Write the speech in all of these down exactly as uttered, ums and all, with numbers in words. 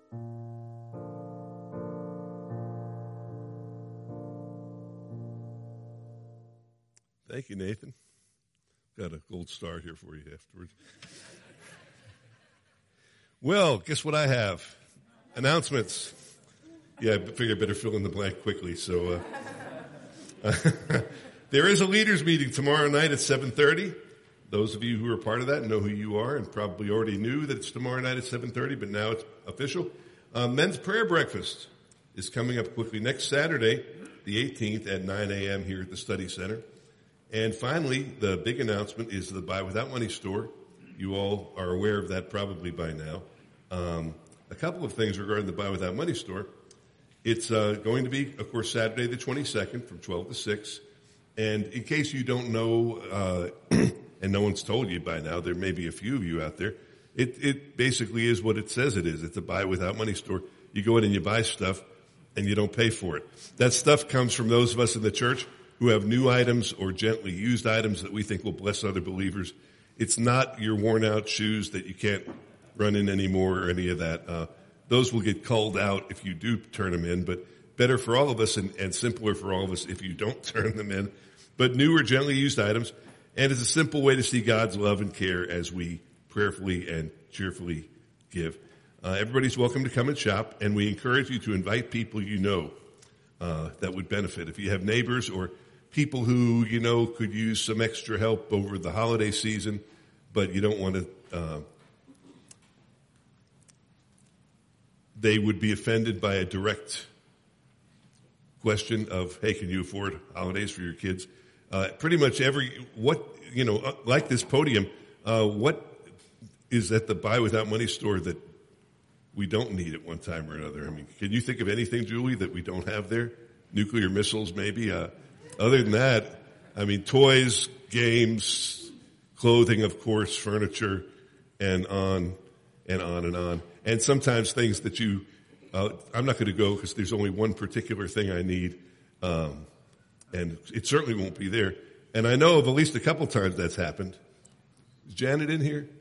Thank you, Nathan. Got a gold star here for you afterwards. Well, guess what I have? Announcements. Yeah, I figure I better fill in the blank quickly. So uh, there is a leaders meeting tomorrow night at seven thirty. Those of you who are part of that know who you are and probably already knew that it's tomorrow night at seven thirty, but now it's official. Uh, men's prayer breakfast is coming up quickly next Saturday, the eighteenth at nine a.m. here at the Study Center. And finally, the big announcement is the Buy Without Money store. You all are aware of that probably by now. Um, a couple of things regarding the Buy Without Money store. It's uh, going to be, of course, Saturday the twenty-second from twelve to six. And in case you don't know, uh, and no one's told you by now, there may be a few of you out there, it, it basically is what it says it is. It's a Buy Without Money store. You go in and you buy stuff, and you don't pay for it. That stuff comes from those of us in the church who have new items or gently used items that we think will bless other believers. It's not your worn out shoes that you can't run in anymore or any of that. Uh, those will get culled out if you do turn them in, but better for all of us and, and simpler for all of us if you don't turn them in. But new or gently used items, and it's a simple way to see God's love and care as we prayerfully and cheerfully give. Uh, everybody's welcome to come and shop, and we encourage you to invite people you know uh, that would benefit. If you have neighbors or people who, you know, could use some extra help over the holiday season, but you don't want to, uh, they would be offended by a direct question of, hey, can you afford holidays for your kids? Uh, pretty much every, what, you know, uh, like this podium, uh, what is at the Buy Without Money store that we don't need at one time or another? I mean, can you think of anything, Julie, that we don't have there? Nuclear missiles, maybe? Uh, Other than that, I mean, toys, games, clothing, of course, furniture, and on and on and on. And sometimes things that you, uh, I'm not going to go because there's only one particular thing I need, um, and it certainly won't be there. And I know of at least a couple times that's happened. Is Janet in here?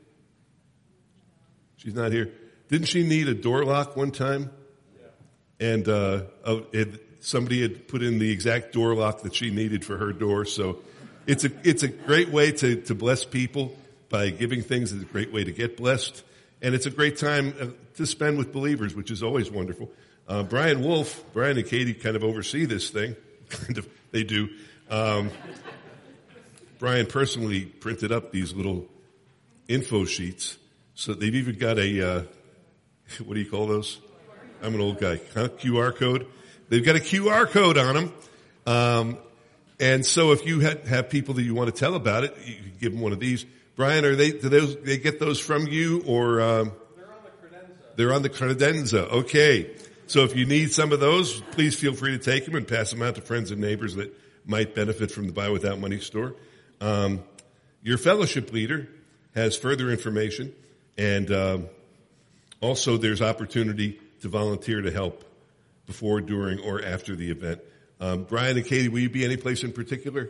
She's not here. Didn't she need a door lock one time? Yeah. And uh, it, somebody had put in the exact door lock that she needed for her door. So it's a it's a great way to, to bless people by giving things. It's a great way to get blessed. And it's a great time to spend with believers, which is always wonderful. Uh, Brian Wolf, Brian and Katie kind of oversee this thing. Kind of, they do. Um, Brian personally printed up these little info sheets. So they've even got a, uh, what do you call those? I'm an old guy. Huh? Q R code. They've got a Q R code on them. Um, and so if you had, have people that you want to tell about it, you can give them one of these. Brian, are they, do those, they get those from you or, um, they're on the credenza. They're on the credenza. Okay. So if you need some of those, please feel free to take them and pass them out to friends and neighbors that might benefit from the Buy Without Money store. Um, your fellowship leader has further information, and um, also there's opportunity to volunteer to help before, during, or after the event. Um, Brian and Katie, will you be any place in particular?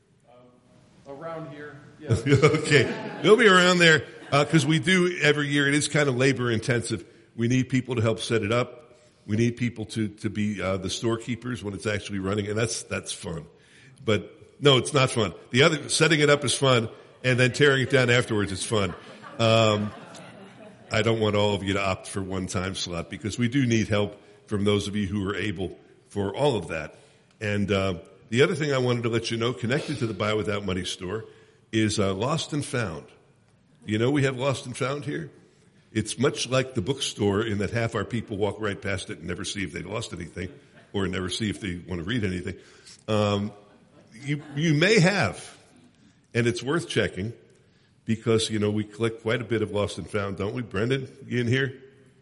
Um, around here. Yeah. Okay. We'll be around there because uh, we do every year. It is kind of labor intensive. We need people to help set it up. We need people to, to be uh, the storekeepers when it's actually running, and that's that's fun. But no, it's not fun. The other, setting it up is fun, and then tearing it down afterwards is fun. Um, I don't want all of you to opt for one time slot because we do need help from those of you who are able for all of that. And uh, the other thing I wanted to let you know, connected to the Buy Without Money store, is uh, Lost and Found. You know we have Lost and Found here? It's much like the bookstore in that half our people walk right past it and never see if they lost anything or never see if they want to read anything. Um, you, you may have, and it's worth checking because, you know, we collect quite a bit of Lost and Found, don't we? Brendan, you in here?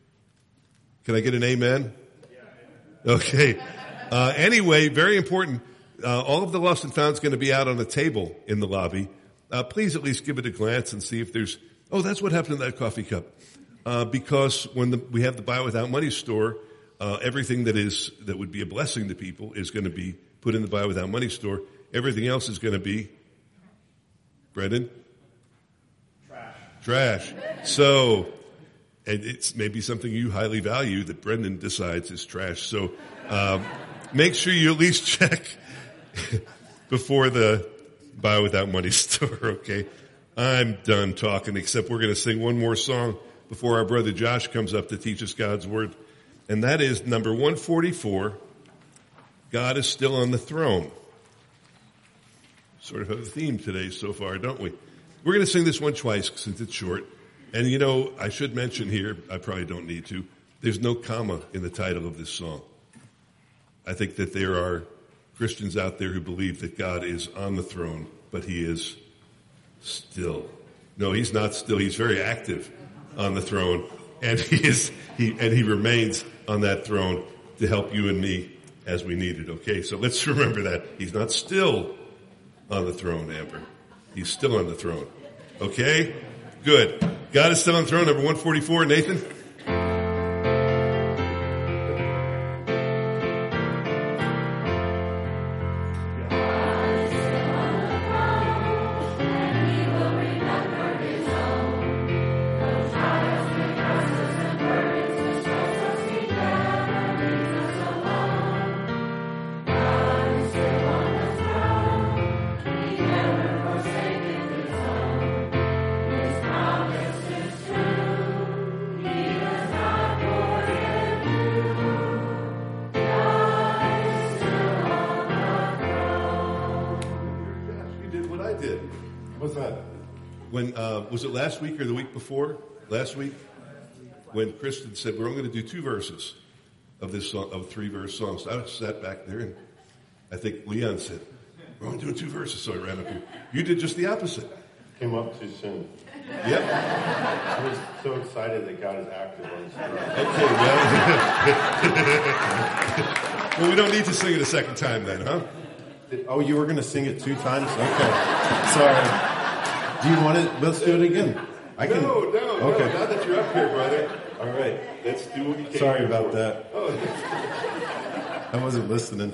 Can I get an amen? Okay. Uh, anyway, very important. Uh, all of the Lost and Found is going to be out on a table in the lobby. Uh, please at least give it a glance and see if there's, oh, that's what happened to that coffee cup. Uh, because when the, we have the Buy Without Money store, uh, everything that is, that would be a blessing to people is going to be put in the Buy Without Money store. Everything else is going to be, Brendan? Trash. Trash. So, and it's maybe something you highly value that Brendan decides is trash. So um, make sure you at least check before the Buy Without Money store, okay? I'm done talking, except we're going to sing one more song before our brother Josh comes up to teach us God's Word. And that is number one forty-four, God is Still on the Throne. Sort of have a theme today so far, don't we? We're going to sing this one twice since it's short. And you know, I should mention here, I probably don't need to, there's no comma in the title of this song. I think that there are Christians out there who believe that God is on the throne, but he is still. No, he's not still. He's very active on the throne, and he is, he, and he remains on that throne to help you and me as we need it. Okay, so let's remember that. He's not still on the throne, Amber. He's still on the throne. Okay? Good. God is still on the throne, number one forty-four. Nathan? When, uh, was it last week or the week before? Last week? When Kristen said, we're only going to do two verses of this song, of three verse songs. So I sat back there and I think Leon said, we're only doing two verses. So I ran up here. You did just the opposite. Came up too soon. Yep. I was so excited that God is active on this throne. Okay, well. Well, we don't need to sing it a second time then, huh? Did, oh, you were going to sing it two times? Okay. Sorry. Do you want it? Let's do it again. I can. No, no, okay. no. Now that you're up here, brother. All right. Let's do what you can. Sorry about that. Oh. I wasn't listening.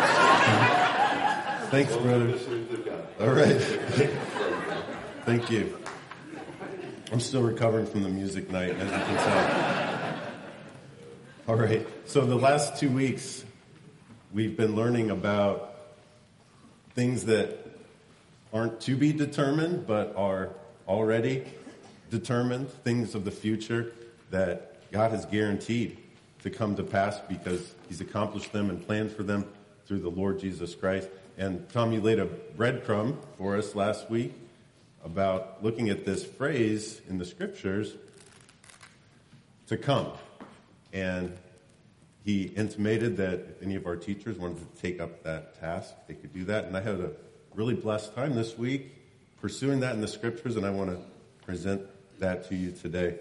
Thanks, brother. All right. Thank you. I'm still recovering from the music night, as you can tell. All right. So the last two weeks, we've been learning about things that aren't to be determined, but are already determined, things of the future that God has guaranteed to come to pass because he's accomplished them and planned for them through the Lord Jesus Christ. And Tom, you laid a breadcrumb for us last week about looking at this phrase in the scriptures, to come. And he intimated that if any of our teachers wanted to take up that task, they could do that. And I had a really blessed time this week pursuing that in the scriptures, and I want to present that to you today.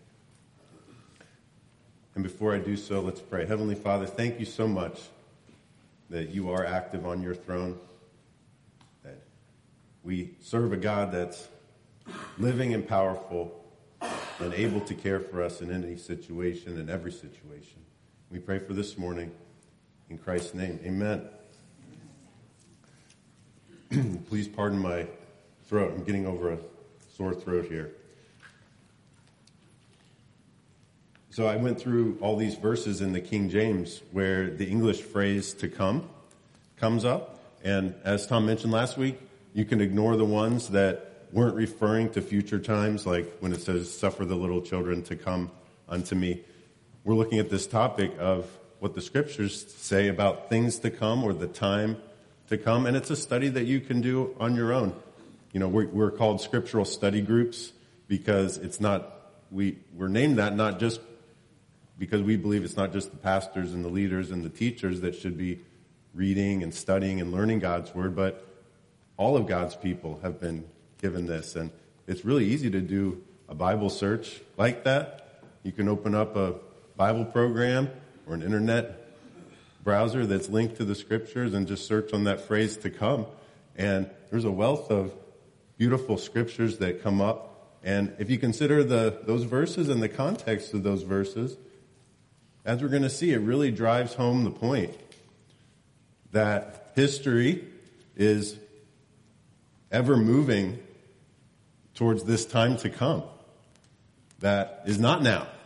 And before I do so, let's pray. Heavenly Father, thank you so much that you are active on your throne, that we serve a God that's living and powerful and able to care for us in any situation, in every situation. We pray for this morning in Christ's name. Amen. Please pardon my throat. I'm getting over a sore throat here. So I went through all these verses in the King James where the English phrase to come comes up. And as Tom mentioned last week, you can ignore the ones that weren't referring to future times, like when it says, suffer the little children to come unto me. We're looking at this topic of what the scriptures say about things to come or the time to come, and it's a study that you can do on your own. You know, we're, we're called scriptural study groups because it's not, we, we're named that not just because we believe it's not just the pastors and the leaders and the teachers that should be reading and studying and learning God's word, but all of God's people have been given this. And it's really easy to do a Bible search like that. You can open up a Bible program or an internet browser that's linked to the scriptures and just search on that phrase to come. And there's a wealth of beautiful scriptures that come up. And if you consider the those verses and the context of those verses, as we're going to see, it really drives home the point that history is ever moving towards this time to come that is not now.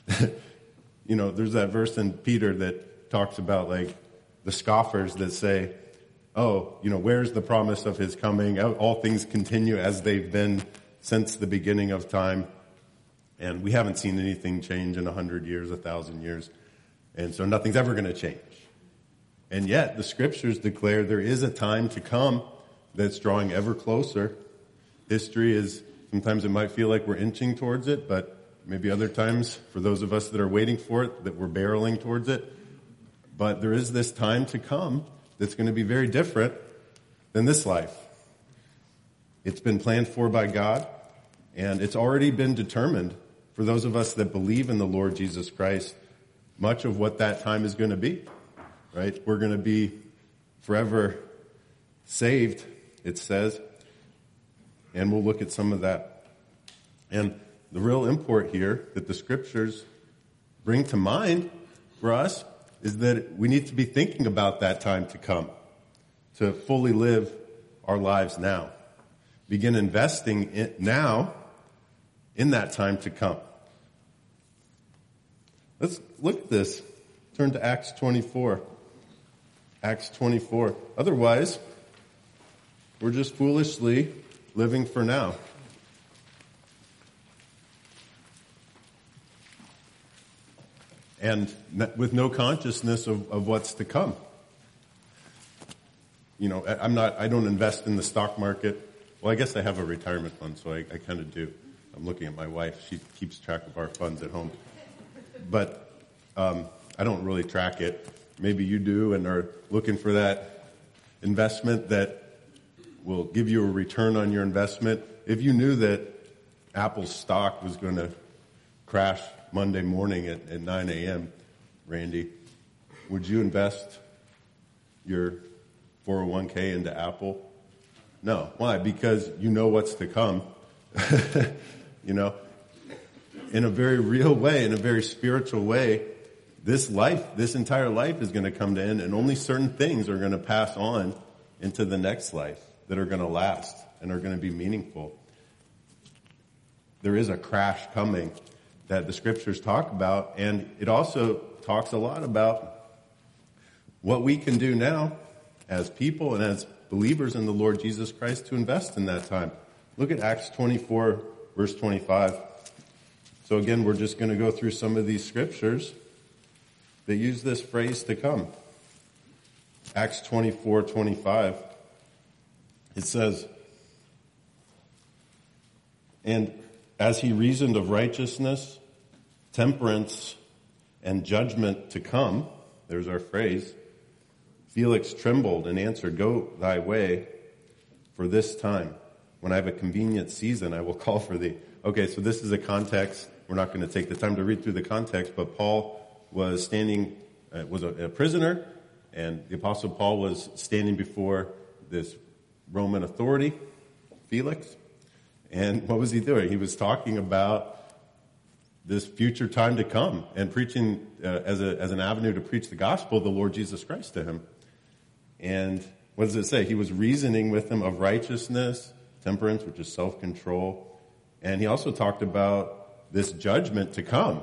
you know, there's that verse in Peter that talks about like the scoffers that say, oh, you know, where's the promise of his coming? All things continue as they've been since the beginning of time. And we haven't seen anything change in a hundred years, a thousand years. And so nothing's ever going to change. And yet the scriptures declare there is a time to come that's drawing ever closer. History is, sometimes it might feel like we're inching towards it, but maybe other times, for those of us that are waiting for it, that we're barreling towards it. But there is this time to come that's going to be very different than this life. It's been planned for by God, and it's already been determined for those of us that believe in the Lord Jesus Christ, much of what that time is going to be, right? We're going to be forever saved, it says, and we'll look at some of that. And the real import here that the scriptures bring to mind for us is that we need to be thinking about that time to come, to fully live our lives now. Begin investing in now in that time to come. Let's look at this. Turn to Acts twenty-four. Acts twenty-four. Otherwise, we're just foolishly living for now. And with no consciousness of, of what's to come. You know, I'm not, I don't invest in the stock market. Well, I guess I have a retirement fund, so I, I kind of do. I'm looking at my wife. She keeps track of our funds at home. But um, I don't really track it. Maybe you do and are looking for that investment that will give you a return on your investment. If you knew that Apple's stock was going to crash Monday morning at, at nine a.m., Randy, would you invest your four oh one k into Apple? No. Why? Because you know what's to come. You know, in a very real way, in a very spiritual way, this life, this entire life is going to come to end, and only certain things are going to pass on into the next life that are going to last and are going to be meaningful. There is a crash coming that the scriptures talk about, and it also talks a lot about what we can do now as people and as believers in the Lord Jesus Christ to invest in that time. Look at Acts twenty-four, verse twenty-five. So again, we're just going to go through some of these scriptures that use this phrase to come. Acts twenty-four, twenty-five. It says, and as he reasoned of righteousness, temperance, and judgment to come, there's our phrase, Felix trembled and answered, go thy way for this time. When I have a convenient season, I will call for thee. Okay, so this is a context. We're not going to take the time to read through the context, but Paul was standing, uh, was a, a prisoner, and the Apostle Paul was standing before this Roman authority, Felix. And what was he doing? He was talking about this future time to come and preaching uh, as a as an avenue to preach the gospel of the Lord Jesus Christ to him. And what does it say? He was reasoning with him of righteousness, temperance, which is self-control. And he also talked about this judgment to come.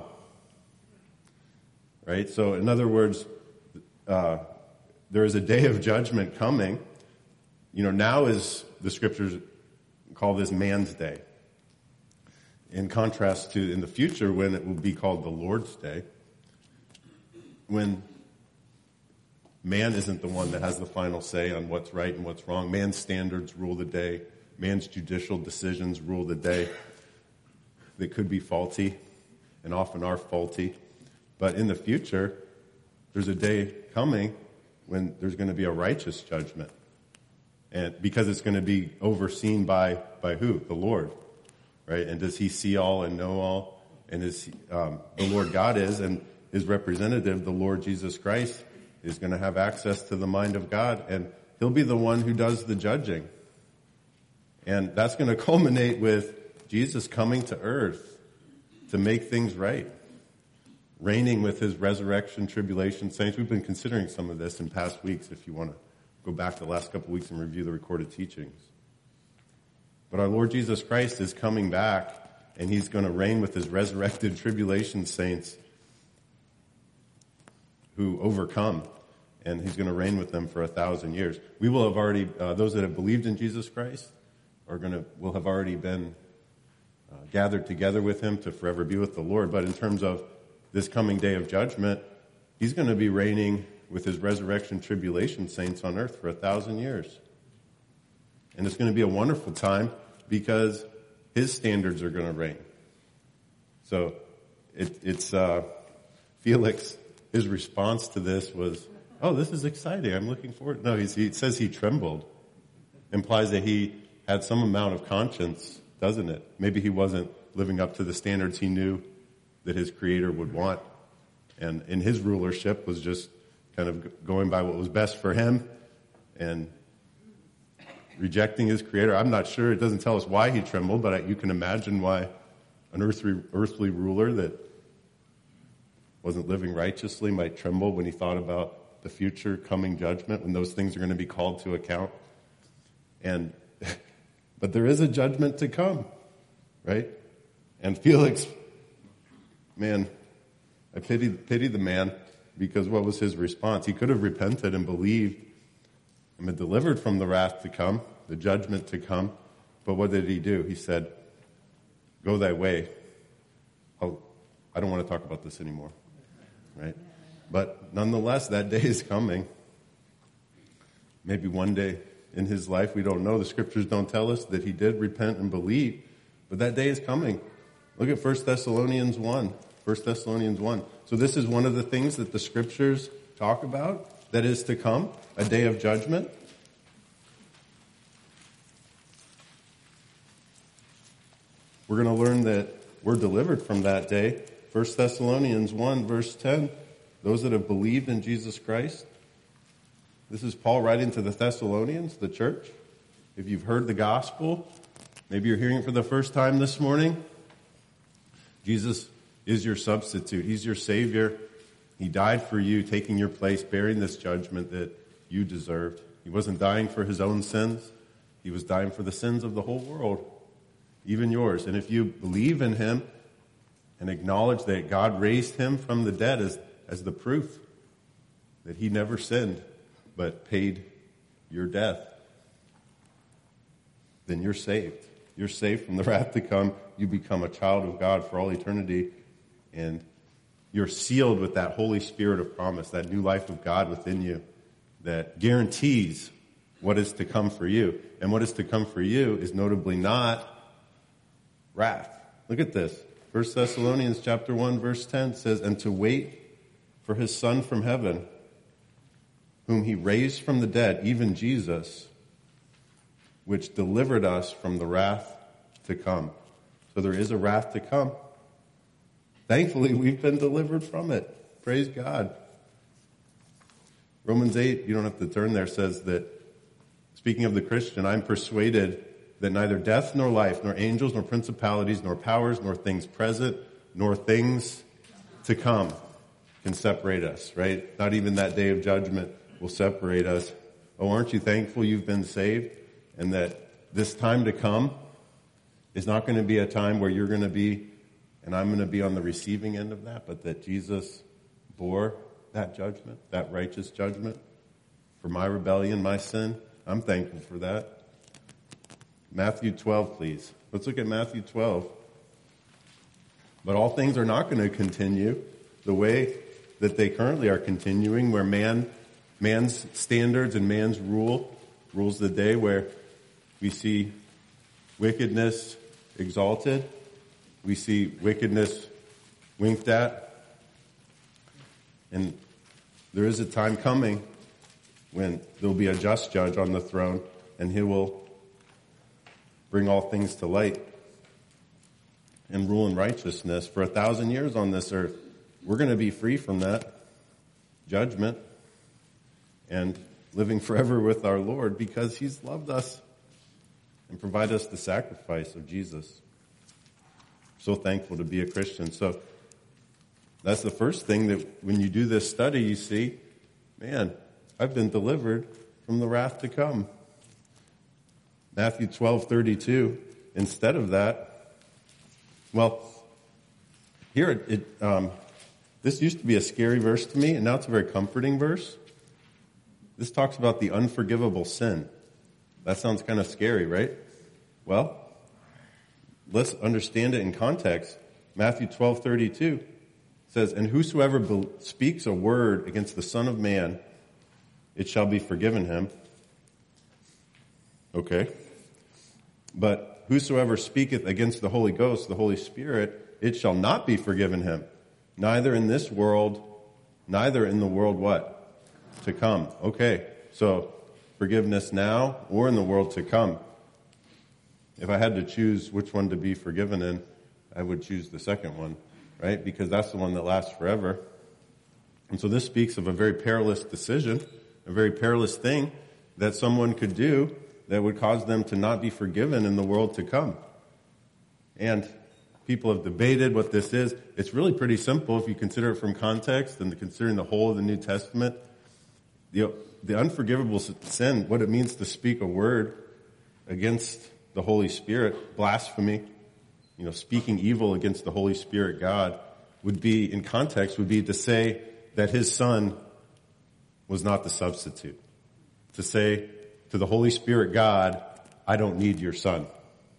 Right? So in other words, uh, there is a day of judgment coming. You know, now is, the scriptures call this man's day. In contrast to in the future when it will be called the Lord's day. When man isn't the one that has the final say on what's right and what's wrong. Man's standards rule the day. Man's judicial decisions rule the day. They could be faulty and often are faulty. But in the future, there's a day coming when there's going to be a righteous judgment. And because it's going to be overseen by, by who? The Lord. Right? And does he see all and know all? And is um, the Lord God is, and his representative, the Lord Jesus Christ, is going to have access to the mind of God, and he'll be the one who does the judging. And that's going to culminate with Jesus coming to earth to make things right, reigning with his resurrection, tribulation saints. We've been considering some of this in past weeks, if you want to go back the last couple of weeks and review the recorded teachings. But our Lord Jesus Christ is coming back and he's going to reign with his resurrected tribulation saints who overcome, and he's going to reign with them for a thousand years. We will have already, uh, those that have believed in Jesus Christ are going to, will have already been uh, gathered together with him to forever be with the Lord. But in terms of this coming day of judgment, he's going to be reigning with his resurrection tribulation saints on earth for a thousand years. And it's going to be a wonderful time because his standards are going to reign. So it, it's uh, Felix, his response to this was, oh, this is exciting. I'm looking forward. No, he's, he says he trembled. Implies that he had some amount of conscience, doesn't it? Maybe he wasn't living up to the standards he knew that his creator would want. And in his rulership was just kind of going by what was best for him and rejecting his creator. I'm not sure. It doesn't tell us why he trembled, but you can imagine why an earthly, earthly ruler that wasn't living righteously might tremble when he thought about the future coming judgment, when those things are going to be called to account. And, but there is a judgment to come, right? And Felix, man, I pity, pity the man, because what was his response? He could have repented and believed and been delivered from the wrath to come, the judgment to come. But what did he do? He said, go thy way. Oh, I don't want to talk about this anymore. Right? But nonetheless, that day is coming. Maybe one day in his life, we don't know. The scriptures don't tell us that he did repent and believe. But that day is coming. Look at First Thessalonians one. First Thessalonians one. So this is one of the things that the scriptures talk about that is to come, a day of judgment. We're going to learn that we're delivered from that day. First Thessalonians one, verse ten, those that have believed in Jesus Christ. This is Paul writing to the Thessalonians, the church. If you've heard the gospel, maybe you're hearing it for the first time this morning. Jesus is your substitute. He's your Savior. He died for you, taking your place, bearing this judgment that you deserved. He wasn't dying for his own sins. He was dying for the sins of the whole world, even yours. And if you believe in him and acknowledge that God raised him from the dead as, as the proof that he never sinned but paid your death, then you're saved. You're saved from the wrath to come. You become a child of God for all eternity. And you're sealed with that Holy Spirit of promise, that new life of God within you that guarantees what is to come for you. And what is to come for you is notably not wrath. Look at this. First Thessalonians chapter one, verse ten says, and to wait for his Son from heaven, whom he raised from the dead, even Jesus, which delivered us from the wrath to come. So there is a wrath to come. Thankfully, we've been delivered from it. Praise God. Romans eight, you don't have to turn there, says that, speaking of the Christian, I'm persuaded that neither death nor life, nor angels, nor principalities, nor powers, nor things present, nor things to come can separate us, right? Not even that day of judgment will separate us. Oh, aren't you thankful you've been saved and that this time to come is not going to be a time where you're going to be and I'm going to be on the receiving end of that, but that Jesus bore that judgment, that righteous judgment for my rebellion, my sin. I'm thankful for that. Matthew twelve, please. Let's look at Matthew twelve. But all things are not going to continue the way that they currently are continuing, where man, man's standards and man's rule rules the day, where we see wickedness exalted. We see wickedness winked at. And there is a time coming when there will be a just judge on the throne, and he will bring all things to light and rule in righteousness for a thousand years on this earth. We're going to be free from that judgment and living forever with our Lord because he's loved us and provided us the sacrifice of Jesus. So thankful to be a Christian. So that's the first thing that when you do this study, you see, man, I've been delivered from the wrath to come. Matthew twelve thirty-two, instead of that, Well, here it, it um, this used to be a scary verse to me, and now it's a very comforting verse. This talks about the unforgivable sin. That sounds kind of scary, right? Well, let's understand it in context. Matthew twelve thirty-two says, "And whosoever be- speaks a word against the Son of Man, it shall be forgiven him." Okay. "But whosoever speaketh against the Holy Ghost, the Holy Spirit, it shall not be forgiven him, neither in this world, neither in the world" what? To come. Okay. So, forgiveness now or in the world to come. If I had to choose which one to be forgiven in, I would choose the second one, right? Because that's the one that lasts forever. And so this speaks of a very perilous decision, a very perilous thing that someone could do that would cause them to not be forgiven in the world to come. And people have debated what this is. It's really pretty simple if you consider it from context and considering the whole of the New Testament. The, the unforgivable sin, what it means to speak a word against the Holy Spirit, blasphemy, you know, speaking evil against the Holy Spirit God, would be, in context, would be to say that his Son was not the substitute. To say to the Holy Spirit God, "I don't need your Son."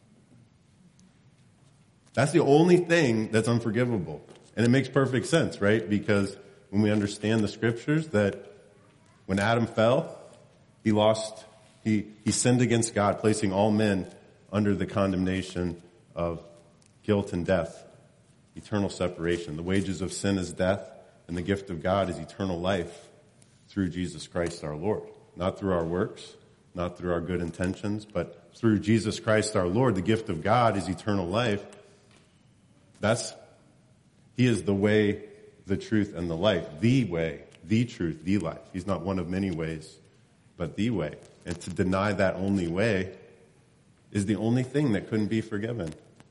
That's the only thing that's unforgivable. And it makes perfect sense, right? Because when we understand the scriptures that when Adam fell, he lost, he, he sinned against God, placing all men under the condemnation of guilt and death, eternal separation. The wages of sin is death, and the gift of God is eternal life through Jesus Christ our Lord. Not through our works, not through our good intentions, but through Jesus Christ our Lord. The gift of God is eternal life. That's, he is the way, the truth, and the life. The way, the truth, the life. He's not one of many ways, but the way. And to deny that only way is the only thing that couldn't be forgiven.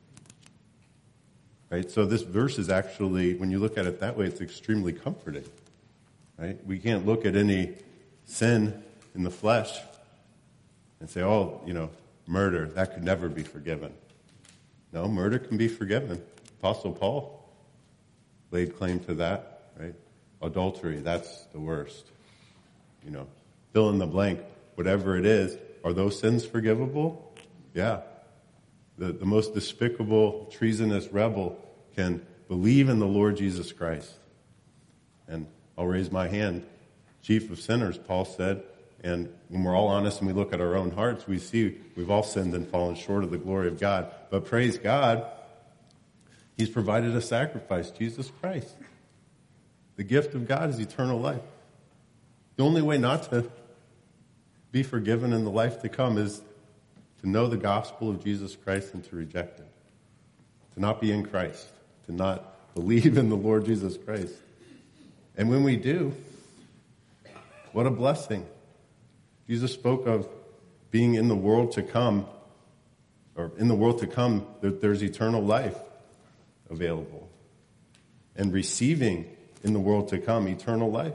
Right? So this verse is actually, when you look at it that way, it's extremely comforting. Right? We can't look at any sin in the flesh and say, "Oh, you know, murder, that could never be forgiven." No, murder can be forgiven. Apostle Paul laid claim to that, right? Adultery, that's the worst. You know, fill in the blank, whatever it is. Are those sins forgivable? Yeah. The, the most despicable, treasonous rebel can believe in the Lord Jesus Christ. And I'll raise my hand. Chief of sinners, Paul said. And when we're all honest and we look at our own hearts, we see we've all sinned and fallen short of the glory of God. But praise God, he's provided a sacrifice, Jesus Christ. The gift of God is eternal life. The only way not to be forgiven in the life to come is to know the gospel of Jesus Christ and to reject it. To not be in Christ. To not believe in the Lord Jesus Christ. And when we do, what a blessing. Jesus spoke of being in the world to come, or in the world to come, that there's eternal life available. And receiving in the world to come eternal life.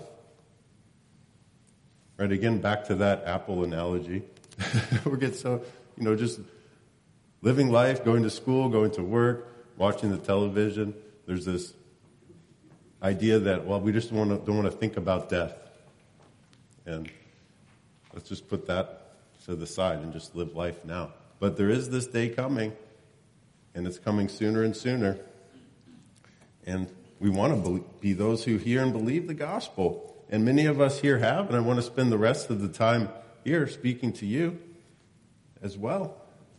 Right, again, back to that apple analogy. We get so, you know, just living life, going to school, going to work, watching the television. There's this idea that, well, we just want to, don't want to think about death. And let's just put that to the side and just live life now. But there is this day coming, and it's coming sooner and sooner. And we want to be those who hear and believe the gospel. And many of us here have, and I want to spend the rest of the time here speaking to you as well.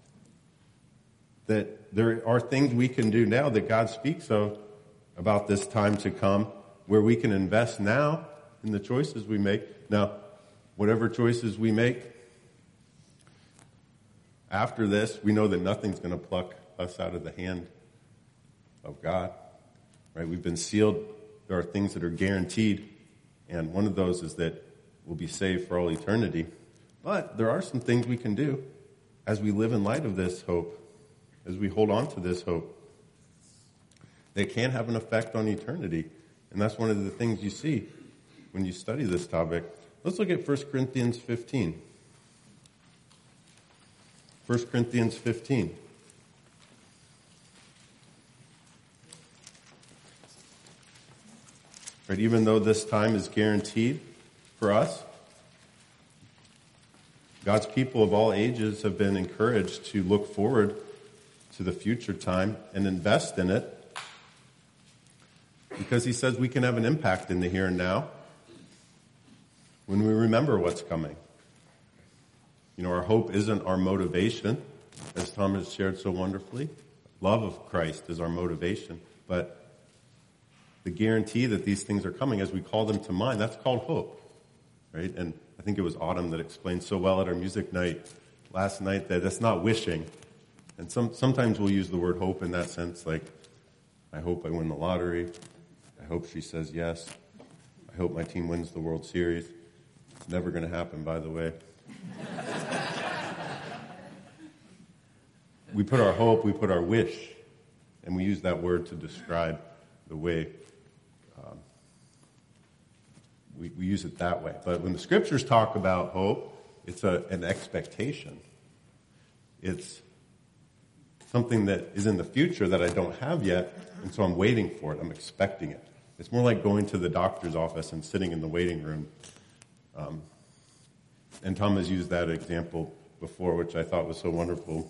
That there are things we can do now that God speaks of about this time to come, where we can invest now in the choices we make. Now, whatever choices we make after this, we know that nothing's going to pluck us out of the hand of God. Right? We've been sealed. There are things that are guaranteed. And one of those is that we'll be saved for all eternity. But there are some things we can do as we live in light of this hope, as we hold on to this hope, that can have an effect on eternity. And that's one of the things you see when you study this topic. Let's look at First Corinthians fifteen. First Corinthians fifteen. Right? Even though this time is guaranteed for us, God's people of all ages have been encouraged to look forward to the future time and invest in it, because he says we can have an impact in the here and now when we remember what's coming. You know, our hope isn't our motivation, as Tom has shared so wonderfully. Love of Christ is our motivation, but the guarantee that these things are coming as we call them to mind, that's called hope, right? And I think it was Autumn that explained so well at our music night last night that it's not wishing. And some, sometimes we'll use the word hope in that sense, like, I hope I win the lottery. I hope she says yes. I hope my team wins the World Series. It's never going to happen, by the way. We put our hope, we put our wish, and we use that word to describe the way um, we, we use it that way. But when the scriptures talk about hope, it's a, an expectation. It's something that is in the future that I don't have yet, and so I'm waiting for it. I'm expecting it. It's more like going to the doctor's office and sitting in the waiting room. Um, and Tom has used that example before, which I thought was so wonderful.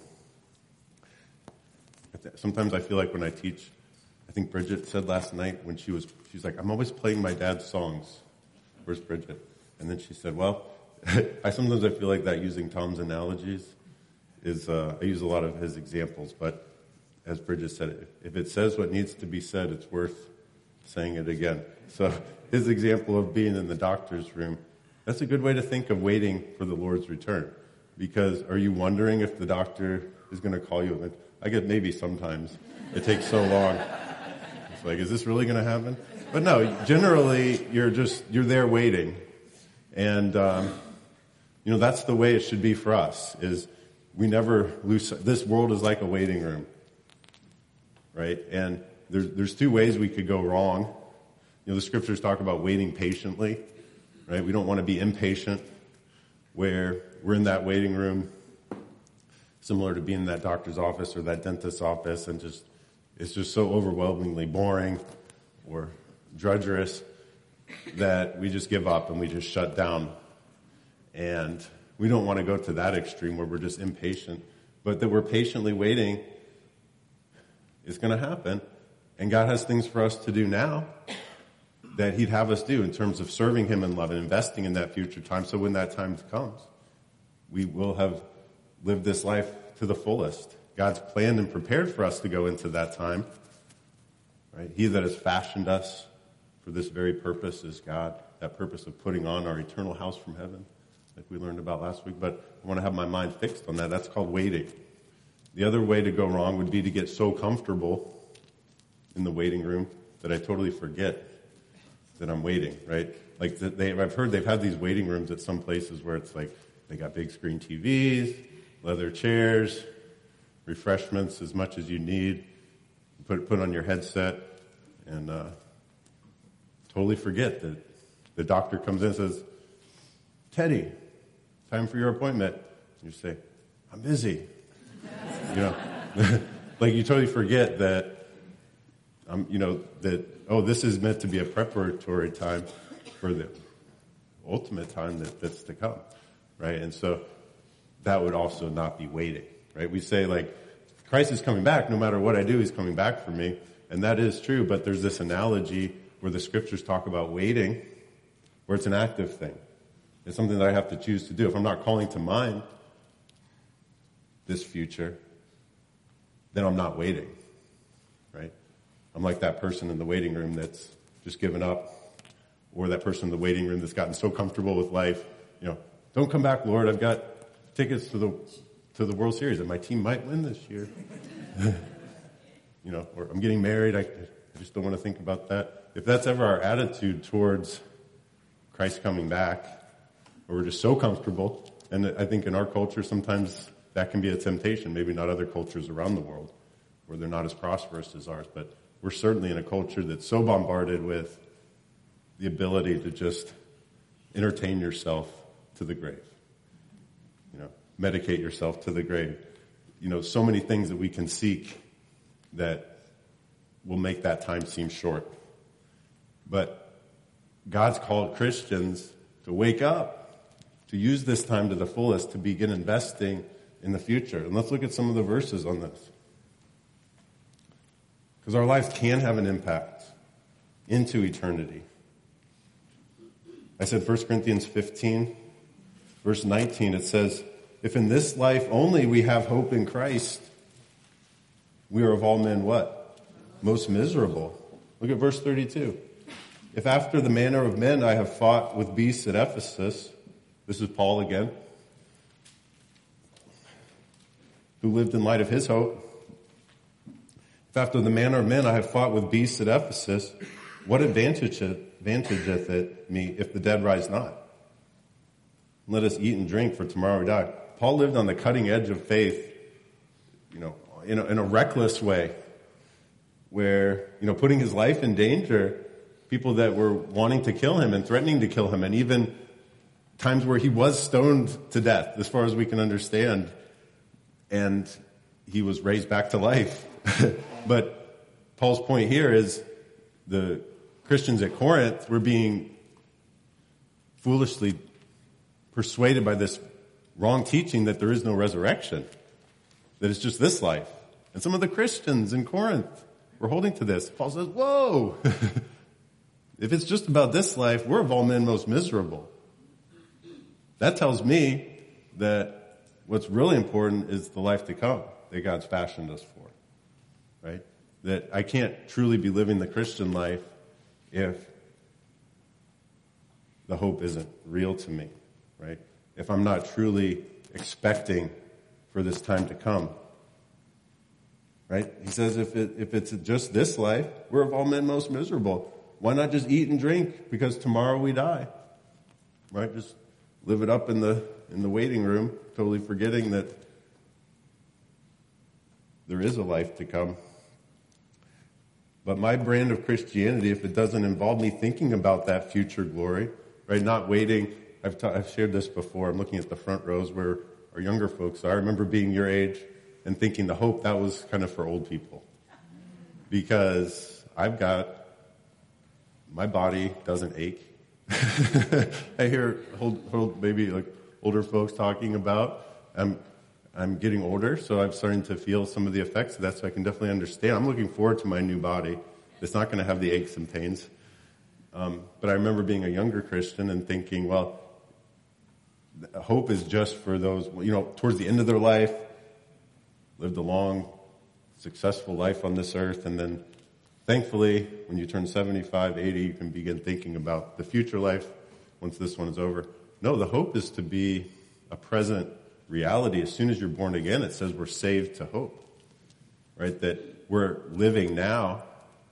Sometimes I feel like when I teach, I think Bridget said last night when she was, she's like, I'm always playing my dad's songs. Where's Bridget? And then she said, well, I sometimes I feel like that using Tom's analogies is, uh, I use a lot of his examples, but as Bridget said, if it says what needs to be said, it's worth saying it again. So his example of being in the doctor's room, that's a good way to think of waiting for the Lord's return. Because are you wondering if the doctor is going to call you? I get maybe sometimes. It takes so long. It's like, is this really going to happen? But no, generally you're just, you're there waiting. And, um, you know, that's the way it should be for us, is we never lose, this world is like a waiting room. Right? And there's, there's two ways we could go wrong. You know, the scriptures talk about waiting patiently. Right? We don't want to be impatient where we're in that waiting room, similar to being in that doctor's office or that dentist's office, and just it's just so overwhelmingly boring or drudgerous that we just give up and we just shut down. And we don't want to go to that extreme where we're just impatient, but that we're patiently waiting is going to happen. And God has things for us to do now that he'd have us do in terms of serving him in love and investing in that future time. So when that time comes, we will have lived this life to the fullest. God's planned and prepared for us to go into that time. Right? He that has fashioned us for this very purpose is God. That purpose of putting on our eternal house from heaven, like we learned about last week. But I want to have my mind fixed on that. That's called waiting. The other way to go wrong would be to get so comfortable in the waiting room that I totally forget that I'm waiting, right? Like they, I've heard they've had these waiting rooms at some places where it's like they got big screen T Vs, leather chairs, refreshments as much as you need. Put put on your headset and uh, totally forget that the doctor comes in and says, Teddy, time for your appointment. And you say, I'm busy. You know, like you totally forget that, um, you know, that, oh, this is meant to be a preparatory time for the ultimate time that, that's to come, right? And so that would also not be waiting, right? We say, like, Christ is coming back. No matter what I do, he's coming back for me. And that is true, but there's this analogy where the scriptures talk about waiting, where it's an active thing. It's something that I have to choose to do. If I'm not calling to mind this future, then I'm not waiting, right? I'm like that person in the waiting room that's just given up, or that person in the waiting room that's gotten so comfortable with life. You know, don't come back, Lord. I've got tickets to the to the World Series, and my team might win this year. You know, or I'm getting married. I, I just don't want to think about that. If that's ever our attitude towards Christ coming back, or we're just so comfortable, and I think in our culture sometimes that can be a temptation. Maybe not other cultures around the world where they're not as prosperous as ours, but we're certainly in a culture that's so bombarded with the ability to just entertain yourself to the grave. You know, medicate yourself to the grave. You know, so many things that we can seek that will make that time seem short. But God's called Christians to wake up, to use this time to the fullest, to begin investing in the future. And let's look at some of the verses on this. Because our lives can have an impact into eternity. I said First Corinthians fifteen, verse nineteen, it says, if in this life only we have hope in Christ, we are of all men what? Most miserable. Look at verse thirty-two. If after the manner of men I have fought with beasts at Ephesus, this is Paul again, who lived in light of his hope. If after the manner of men I have fought with beasts at Ephesus, what advantage advantageth it me if the dead rise not? Let us eat and drink, for tomorrow we die. Paul lived on the cutting edge of faith, you know, in a, in a reckless way, where, you know, putting his life in danger, people that were wanting to kill him and threatening to kill him, and even times where he was stoned to death, as far as we can understand, and he was raised back to life. But Paul's point here is the Christians at Corinth were being foolishly persuaded by this wrong teaching that there is no resurrection, that it's just this life. And some of the Christians in Corinth were holding to this. Paul says, whoa, if it's just about this life, we're of all men most miserable. That tells me that what's really important is the life to come that God's fashioned us for, right? That I can't truly be living the Christian life if the hope isn't real to me, right? If I'm not truly expecting for this time to come, right? He says if it, if it's just this life, we're of all men most miserable. Why not just eat and drink? Because tomorrow we die, right? Just live it up in the in the waiting room, totally forgetting that there is a life to come. But my brand of Christianity, if it doesn't involve me thinking about that future glory, right? Not waiting. I've, ta- I've shared this before. I'm looking at the front rows where our younger folks are. I remember being your age and thinking the hope that was kind of for old people. Because I've got, my body doesn't ache. I hear old, old, maybe like older folks talking about, I'm, I'm getting older, so I'm starting to feel some of the effects of that, so I can definitely understand. I'm looking forward to my new body. It's not going to have the aches and pains. Um, but I remember being a younger Christian and thinking, well, hope is just for those, you know, towards the end of their life, lived a long, successful life on this earth, and then thankfully, when you turn seventy-five, eighty, you can begin thinking about the future life once this one is over. No, the hope is to be a present reality. As soon as you're born again, it says we're saved to hope, right? That we're living now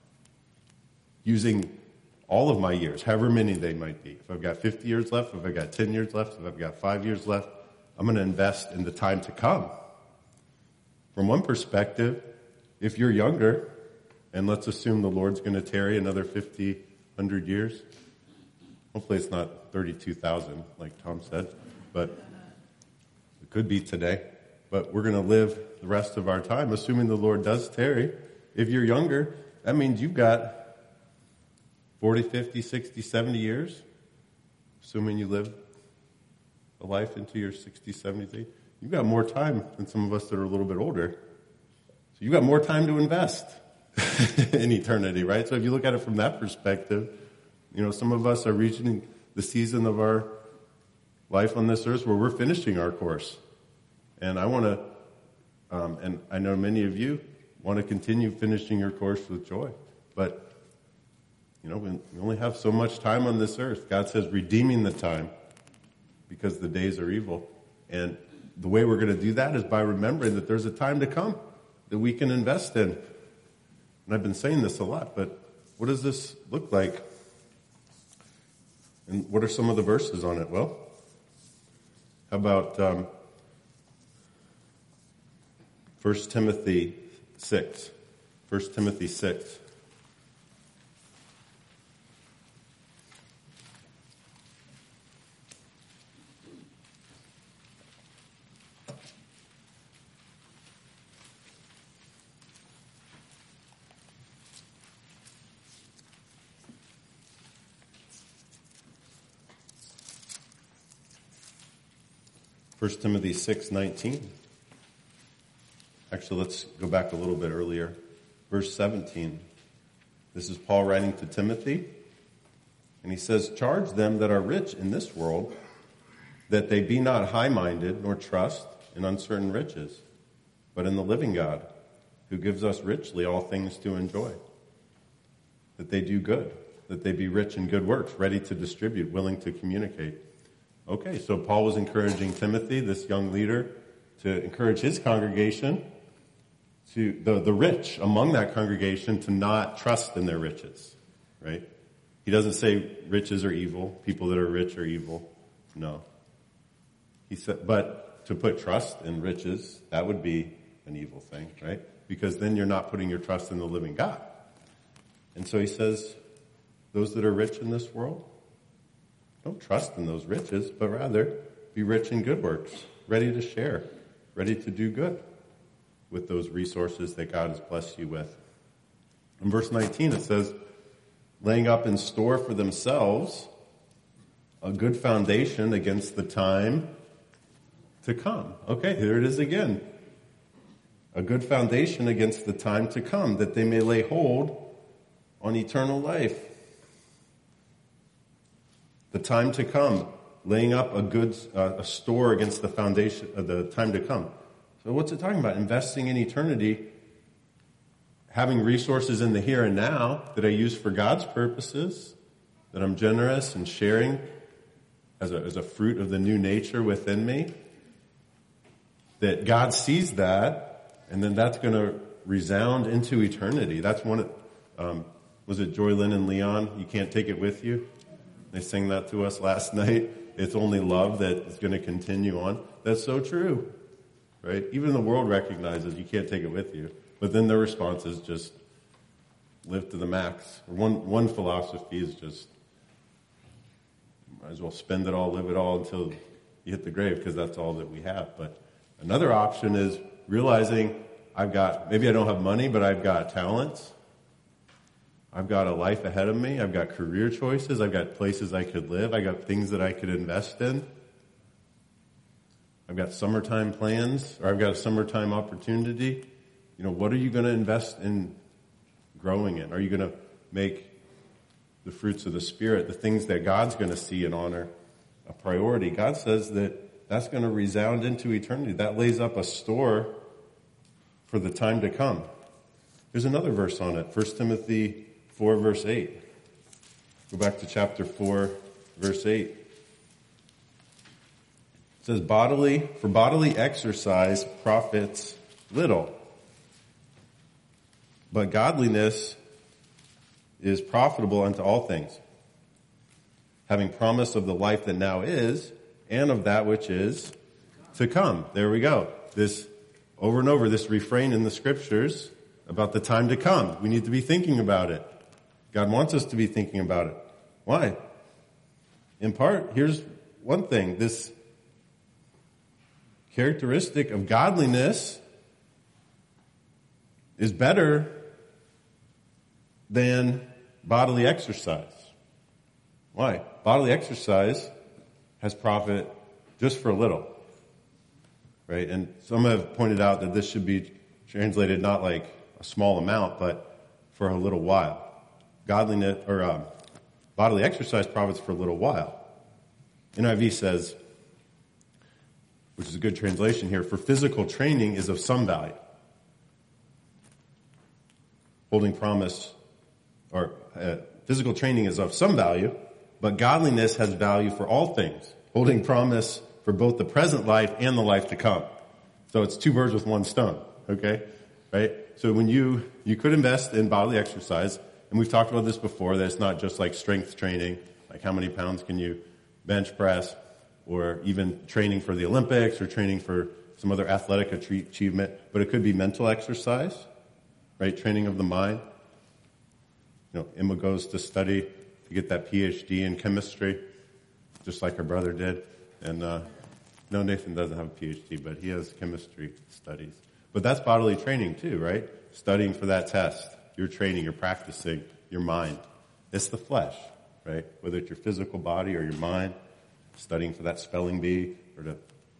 using all of my years, however many they might be. If I've got fifty years left, if I've got ten years left, if I've got five years left, I'm going to invest in the time to come. From one perspective, if you're younger, and let's assume the Lord's going to tarry another fifty, one hundred years. Hopefully it's not thirty-two thousand, like Tom said, but it could be today. But we're going to live the rest of our time, assuming the Lord does tarry. If you're younger, that means you've got forty, fifty, sixty, seventy years, assuming you live a life into your sixty, seventy. You've got more time than some of us that are a little bit older. So you've got more time to invest in eternity, right? So if you look at it from that perspective, you know, some of us are reaching the season of our life on this earth where we're finishing our course. And I want to, um, and I know many of you want to continue finishing your course with joy. But, you know, we only have so much time on this earth. God says redeeming the time because the days are evil. And the way we're going to do that is by remembering that there's a time to come that we can invest in. And I've been saying this a lot, but what does this look like? And what are some of the verses on it? Well, how about um, First Timothy six? First Timothy six. First Timothy six nineteen. Actually, let's go back a little bit earlier. Verse seventeen. This is Paul writing to Timothy. And he says, charge them that are rich in this world, that they be not high-minded, nor trust in uncertain riches, but in the living God, who gives us richly all things to enjoy. That they do good, that they be rich in good works, ready to distribute, willing to communicate. Okay, so Paul was encouraging Timothy, this young leader, to encourage his congregation, to the, the rich among that congregation, to not trust in their riches, right? He doesn't say riches are evil, people that are rich are evil. No. He said, but to put trust in riches, that would be an evil thing, right? Because then you're not putting your trust in the living God. And so he says, those that are rich in this world, don't trust in those riches, but rather be rich in good works, ready to share, ready to do good with those resources that God has blessed you with. In verse nineteen, it says, laying up in store for themselves a good foundation against the time to come. Okay, here it is again. A good foundation against the time to come, that they may lay hold on eternal life. The time to come, laying up a good uh, a store against the foundation of the time to come. So what's it talking about? Investing in eternity, having resources in the here and now that I use for God's purposes, that I'm generous and sharing as a, as a fruit of the new nature within me, that God sees that, and then that's going to resound into eternity. That's one of, um, was it Joy Lynn and Leon? You can't take it with you. They sang that to us last night. It's only love that is going to continue on. That's so true, right? Even the world recognizes you can't take it with you. But then their response is just live to the max. Or one, one philosophy is just might as well spend it all, live it all until you hit the grave, because that's all that we have. But another option is realizing I've got, maybe I don't have money, but I've got talents. I've got a life ahead of me. I've got career choices. I've got places I could live. I've got things that I could invest in. I've got summertime plans, or I've got a summertime opportunity. You know, what are you going to invest in growing in? Are you going to make the fruits of the Spirit, the things that God's going to see and honor, a priority? God says that that's going to resound into eternity. That lays up a store for the time to come. There's another verse on it, First Timothy four, verse eight. Go back to chapter four, verse eight. It says, bodily, for bodily exercise profits little, but godliness is profitable unto all things, having promise of the life that now is, and of that which is to come. There we go. This, over and over, this refrain in the scriptures about the time to come. We need to be thinking about it. God wants us to be thinking about it. Why? In part, here's one thing. This characteristic of godliness is better than bodily exercise. Why? Bodily exercise has profit just for a little. Right? And some have pointed out that this should be translated not like a small amount, but for a little while. Godliness, or um, bodily exercise profits for a little while. N I V says, which is a good translation here, for physical training is of some value. Holding promise, or uh, physical training is of some value, but godliness has value for all things. Holding promise for both the present life and the life to come. So it's two birds with one stone, okay? Right? So when you, you could invest in bodily exercise, and we've talked about this before, that it's not just like strength training, like how many pounds can you bench press, or even training for the Olympics, or training for some other athletic achievement, but it could be mental exercise, right? Training of the mind. You know, Emma goes to study to get that P H D in chemistry, just like her brother did. And, uh, no, Nathan doesn't have a P H D, but he has chemistry studies. But that's bodily training too, right? Studying for that test. You're training, you're practicing your mind. It's the flesh, right? Whether it's your physical body or your mind, studying for that spelling bee or to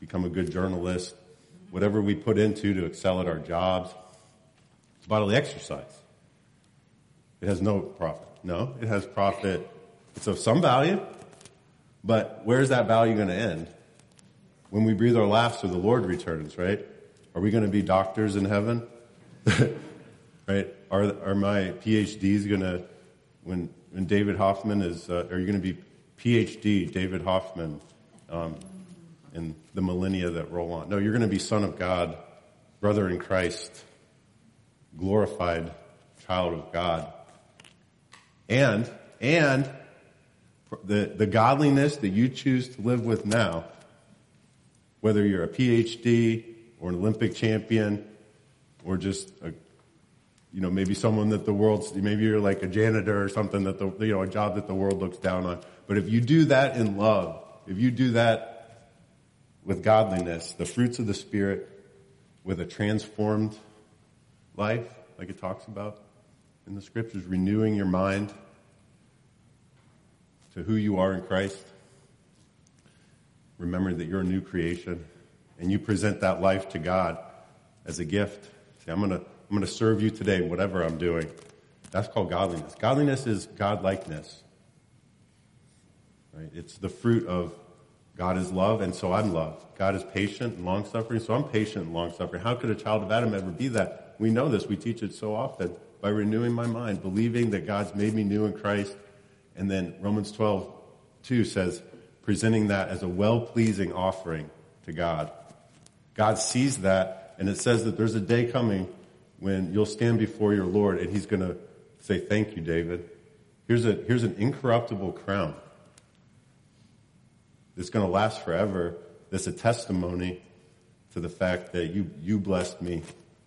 become a good journalist, whatever we put into to excel at our jobs. It's bodily exercise. It has no profit. No, it has profit. It's of some value, but where's that value going to end? When we breathe our last or the Lord returns, right? Are we going to be doctors in heaven? Right? Are are my P H Ds going to, when when David Hoffman is, uh, are you going to be P H D David Hoffman um, in the millennia that roll on? No, you're going to be Son of God, brother in Christ, glorified child of God. And, and the, the godliness that you choose to live with now, whether you're a P H D or an Olympic champion or just a, you know, maybe someone that the world's, maybe you're like a janitor or something that the, you know, a job that the world looks down on. But if you do that in love, if you do that with godliness, the fruits of the Spirit, with a transformed life, like it talks about in the scriptures, renewing your mind to who you are in Christ, remembering that you're a new creation, and you present that life to God as a gift. Say, I'm gonna, I'm gonna serve you today, whatever I'm doing. That's called godliness. Godliness is God-likeness. Right? It's the fruit of God is love, and so I'm love. God is patient and long-suffering, so I'm patient and long-suffering. How could a child of Adam ever be that? We know this. We teach it so often. By renewing my mind, believing that God's made me new in Christ. And then Romans twelve two says, presenting that as a well-pleasing offering to God. God sees that, and it says that there's a day coming when you'll stand before your Lord, and he's going to say, thank you, David. Here's a here's an incorruptible crown that's going to last forever. That's a testimony to the fact that you, you blessed me.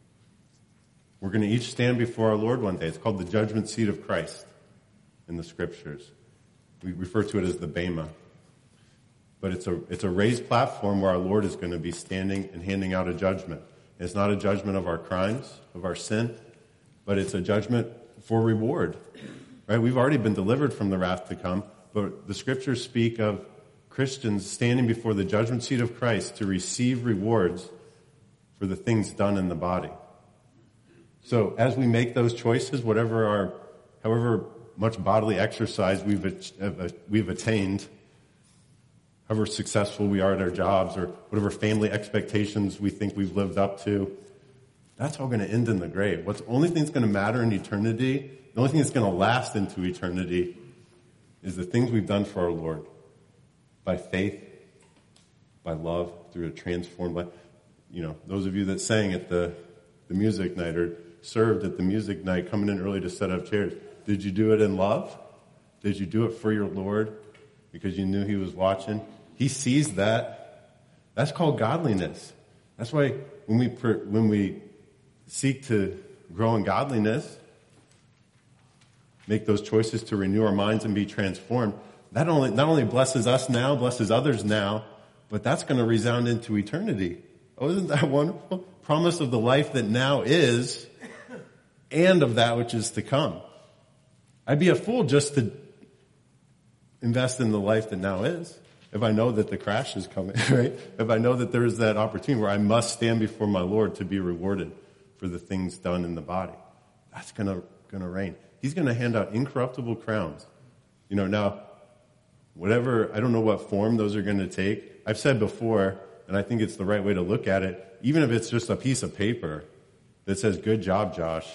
We're going to each stand before our Lord one day. It's called the judgment seat of Christ in the scriptures. We refer to it as the Bema. But it's a it's a raised platform where our Lord is going to be standing and handing out a judgment. And it's not a judgment of our crimes, of our sin, but it's a judgment for reward. Right? We've already been delivered from the wrath to come, but the scriptures speak of Christians standing before the judgment seat of Christ to receive rewards for the things done in the body. So as we make those choices, whatever our, however much bodily exercise we've we've attained, however successful we are at our jobs, or whatever family expectations we think we've lived up to, that's all going to end in the grave. What's the only thing that's going to matter in eternity, the only thing that's going to last into eternity, is the things we've done for our Lord. By faith, by love, through a transformed life. You know, those of you that sang at the, the music night or served at the music night, coming in early to set up chairs, did you do it in love? Did you do it for your Lord because you knew he was watching? He sees that. That's called godliness. That's why when we when we seek to grow in godliness, make those choices to renew our minds and be transformed, that only not only blesses us now, blesses others now, but that's going to resound into eternity. Oh, isn't that wonderful? Promise of the life that now is and of that which is to come. I'd be a fool just to invest in the life that now is if I know that the crash is coming, right? If I know that there is that opportunity where I must stand before my Lord to be rewarded for the things done in the body. That's going to going to reign. He's going to hand out incorruptible crowns. You know, now, whatever, I don't know what form those are going to take. I've said before, and I think it's the right way to look at it, even if it's just a piece of paper that says, good job, Josh.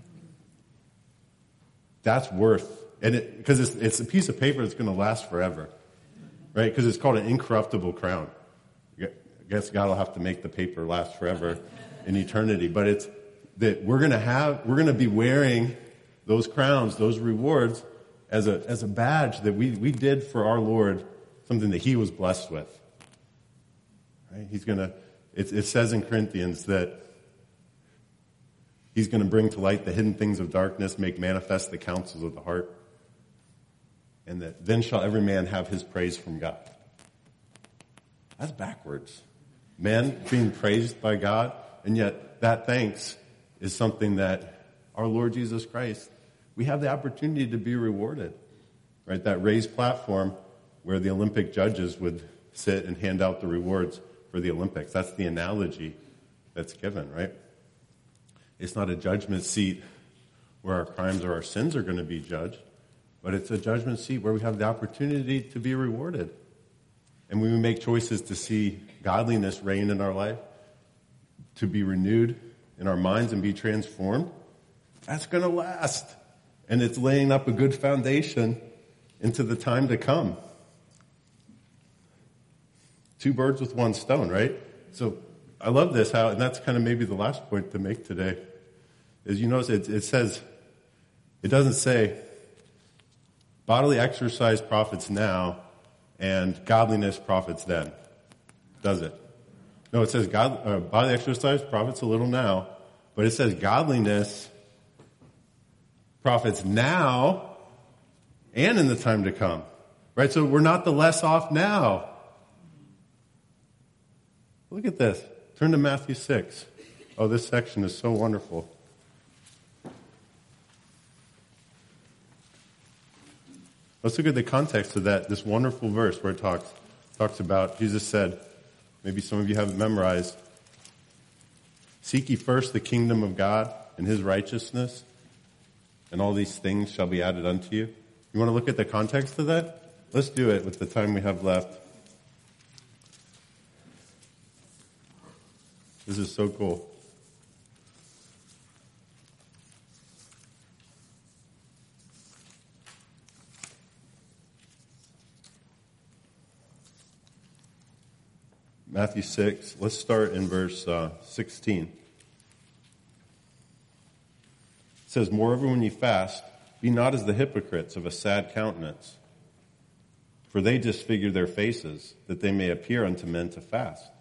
That's worth, and it, because it's, it's a piece of paper that's going to last forever, right? Because it's called an incorruptible crown. I guess God will have to make the paper last forever in eternity, but it's that we're going to have, we're going to be wearing those crowns, those rewards, as a as a badge that we, we did for our Lord, something that he was blessed with. Right? He's going to, it, it says in Corinthians that he's going to bring to light the hidden things of darkness, make manifest the counsels of the heart. And that then shall every man have his praise from God. That's backwards. Men being praised by God, and yet that thanks is something that our Lord Jesus Christ, we have the opportunity to be rewarded. Right? That raised platform where the Olympic judges would sit and hand out the rewards for the Olympics. That's the analogy that's given, right? It's not a judgment seat where our crimes or our sins are going to be judged, but it's a judgment seat where we have the opportunity to be rewarded. And when we make choices to see godliness reign in our life, to be renewed in our minds and be transformed, that's going to last. And it's laying up a good foundation into the time to come. Two birds with one stone, right? So I love this, how, and that's kind of maybe the last point to make today, is you notice it, it says, it doesn't say bodily exercise profits now and godliness profits then, does it? No, it says God, uh, bodily exercise profits a little now, but it says godliness profits now and in the time to come, right? So we're not the less off now. Look at this. Turn to Matthew six. Oh, this section is so wonderful. Let's look at the context of that, this wonderful verse where it talks, talks about, Jesus said, maybe some of you haven't memorized, seek ye first the kingdom of God and his righteousness, and all these things shall be added unto you. You want to look at the context of that? Let's do it with the time we have left. This is so cool. Matthew six, let's start in verse uh, sixteen. It says, moreover, when ye fast, be not as the hypocrites of a sad countenance, for they disfigure their faces, that they may appear unto men to fast.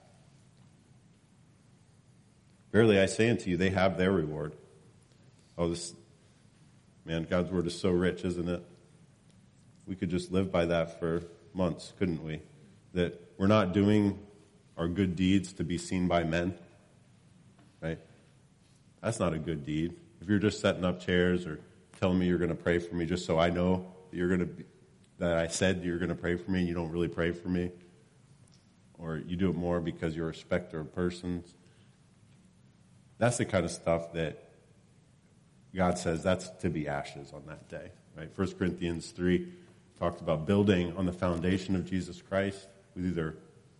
Verily I say unto you, they have their reward. Oh, this, man, God's word is so rich, isn't it? We could just live by that for months, couldn't we? That we're not doing our good deeds to be seen by men, right? That's not a good deed. If you're just setting up chairs or telling me you're going to pray for me just so I know that you're going to be, that I said you're going to pray for me and you don't really pray for me, or you do it more because you're a respecter of persons, that's the kind of stuff that God says that's to be ashes on that day, right? First Corinthians three talks about building on the foundation of Jesus Christ with either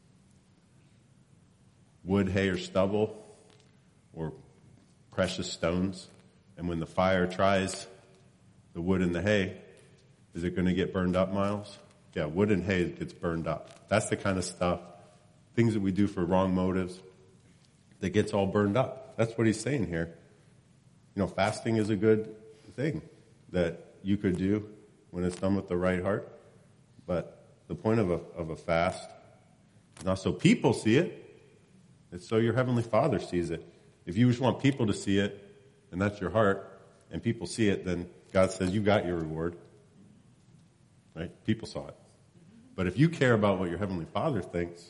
wood, hay, or stubble, or precious stones. And when the fire tries the wood and the hay, is it going to get burned up, Miles? Yeah, wood and hay gets burned up. That's the kind of stuff, things that we do for wrong motives, that gets all burned up. That's what he's saying here. You know, fasting is a good thing that you could do when it's done with the right heart. But the point of a, of a fast is not so people see it. It's so your Heavenly Father sees it. If you just want people to see it, and that's your heart, and people see it, then God says you got your reward. Right? People saw it. But if you care about what your Heavenly Father thinks,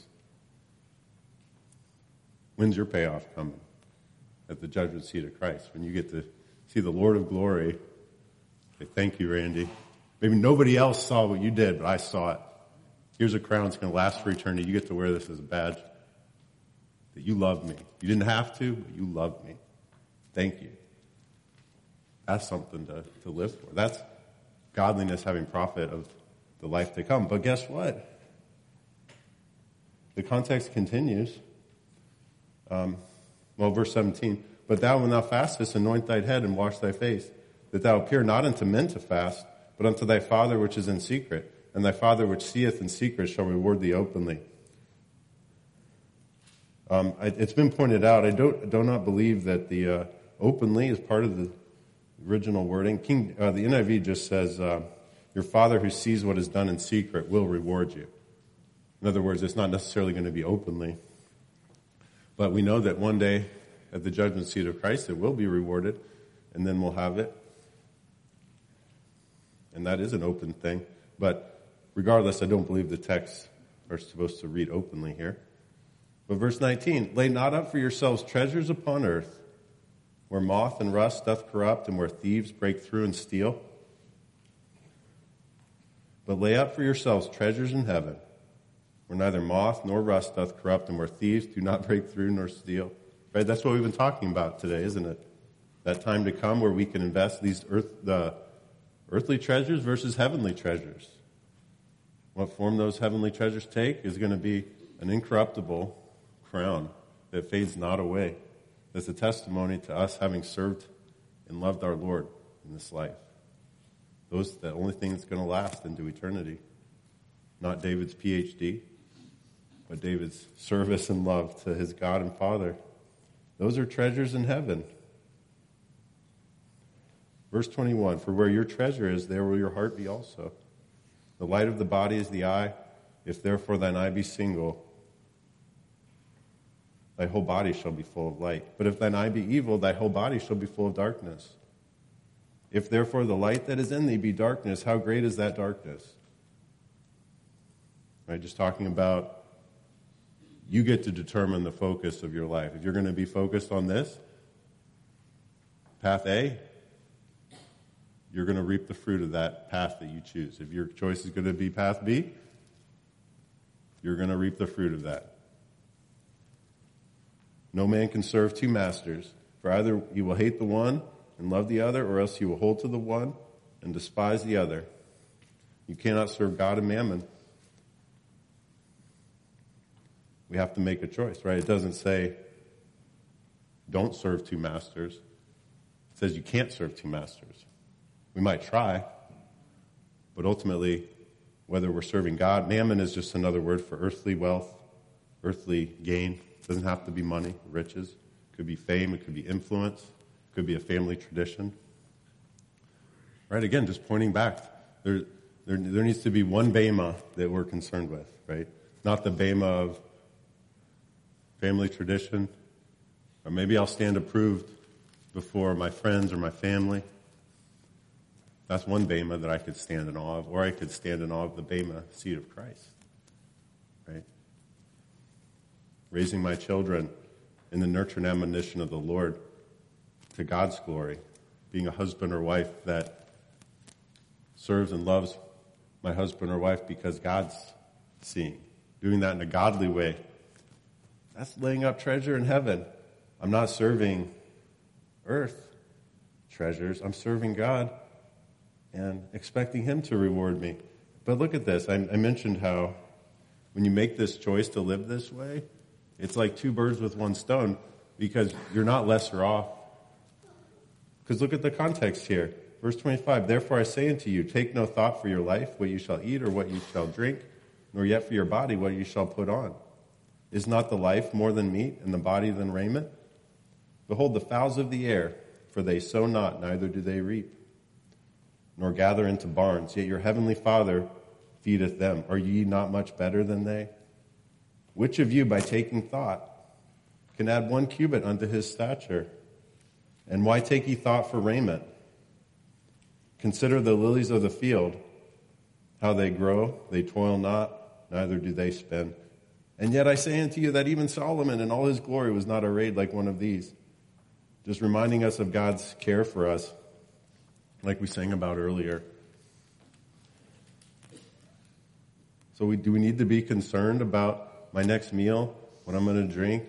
when's your payoff coming? At the judgment seat of Christ, when you get to see the Lord of glory. Say, thank you, Randy. Maybe nobody else saw what you did, but I saw it. Here's a crown that's going to last for eternity. You get to wear this as a badge. That you loved me. You didn't have to, but you loved me. Thank you. That's something to, to live for. That's godliness having profit of the life to come. But guess what? The context continues. Um, well, verse seventeen. But thou, when thou fastest, anoint thy head and wash thy face, that thou appear not unto men to fast, but unto thy Father which is in secret. And thy Father which seeth in secret shall reward thee openly. Um, I, it's been pointed out, I don't, do not believe that the uh, openly is part of the original wording. King, uh, the N I V just says, uh, your Father who sees what is done in secret will reward you. In other words, it's not necessarily going to be openly. But we know that one day at the judgment seat of Christ it will be rewarded, and then we'll have it. And that is an open thing. But regardless, I don't believe the texts are supposed to read openly here. But verse nineteen, lay not up for yourselves treasures upon earth, where moth and rust doth corrupt, and where thieves break through and steal. But lay up for yourselves treasures in heaven, where neither moth nor rust doth corrupt, and where thieves do not break through nor steal. Right? That's what we've been talking about today, isn't it? That time to come where we can invest these earth, the earthly treasures versus heavenly treasures. What form those heavenly treasures take is going to be an incorruptible crown that fades not away. That's a testimony to us having served and loved our Lord in this life. Those the only thing that's going to last into eternity. Not David's P H D, but David's service and love to his God and Father. Those are treasures in heaven. Verse twenty-one, for where your treasure is, there will your heart be also. The light of the body is the eye. If therefore thine eye be single, thy whole body shall be full of light. But if thine eye be evil, thy whole body shall be full of darkness. If therefore the light that is in thee be darkness, how great is that darkness? Right, just talking about you get to determine the focus of your life. If you're going to be focused on this, path A, you're going to reap the fruit of that path that you choose. If your choice is going to be path B, you're going to reap the fruit of that. No man can serve two masters, for either he will hate the one and love the other, or else he will hold to the one and despise the other. You cannot serve God and mammon. We have to make a choice, right? It doesn't say don't serve two masters. It says you can't serve two masters. We might try, but ultimately, whether we're serving God, mammon is just another word for earthly wealth, earthly gain. It doesn't have to be money, riches. It could be fame, it could be influence, it could be a family tradition. Right, again, just pointing back. There, there, there needs to be one bema that we're concerned with, right? Not the bema of family tradition, or maybe I'll stand approved before my friends or my family. That's one bema that I could stand in awe of, or I could stand in awe of the bema seat of Christ, right? Raising my children in the nurture and admonition of the Lord to God's glory, being a husband or wife that serves and loves my husband or wife because God's seeing, doing that in a godly way. That's laying up treasure in heaven. I'm not serving earth treasures. I'm serving God and expecting him to reward me. But look at this. I, I mentioned how when you make this choice to live this way, it's like two birds with one stone because you're not lesser off. Because look at the context here. Verse twenty-five, therefore I say unto you, take no thought for your life, what you shall eat or what you shall drink, nor yet for your body what you shall put on. Is not the life more than meat, and the body than raiment? Behold the fowls of the air, for they sow not, neither do they reap, nor gather into barns, yet your heavenly Father feedeth them. Are ye not much better than they? Which of you, by taking thought, can add one cubit unto his stature? And why take ye thought for raiment? Consider the lilies of the field, how they grow, they toil not, neither do they spin. And yet I say unto you that even Solomon in all his glory was not arrayed like one of these. Just reminding us of God's care for us, like we sang about earlier. So we, do we need to be concerned about my next meal, what I'm going to drink?